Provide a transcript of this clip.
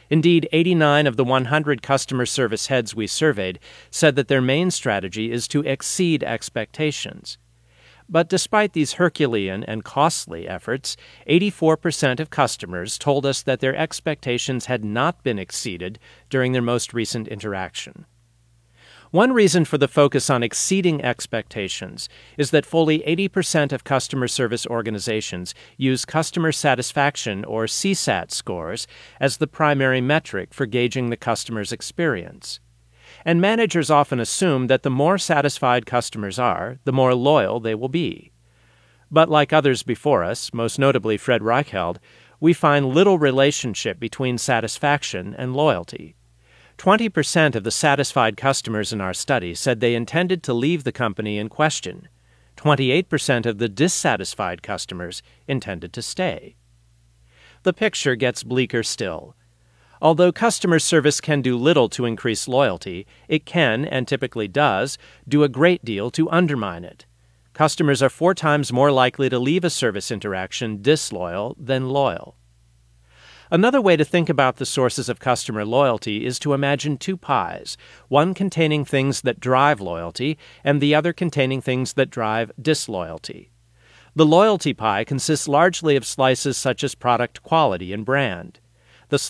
Indeed, 89 of the 100 customer service heads we surveyed said that their main strategy is to exceed expectations. But despite these Herculean and costly efforts, 84% of customers told us that their expectations had not been exceeded during their most recent interaction. One reason for the focus on exceeding expectations is that fully 80% of customer service organizations use customer satisfaction or CSAT scores as the primary metric for gauging the customer's experience. And managers often assume that the more satisfied customers are, the more loyal they will be. But like others before us, most notably Fred Reichheld, we find little relationship between satisfaction and loyalty. 20% of the satisfied customers in our study said they intended to leave the company in question. 28% of the dissatisfied customers intended to stay. The picture gets bleaker still. Although customer service can do little to increase loyalty, it can, and typically does, do a great deal to undermine it. Customers are 4 times more likely to leave a service interaction disloyal than loyal. Another way to think about the sources of customer loyalty is to imagine 2 pies, one containing things that drive loyalty and the other containing things that drive disloyalty. The loyalty pie consists largely of slices such as product quality and brand.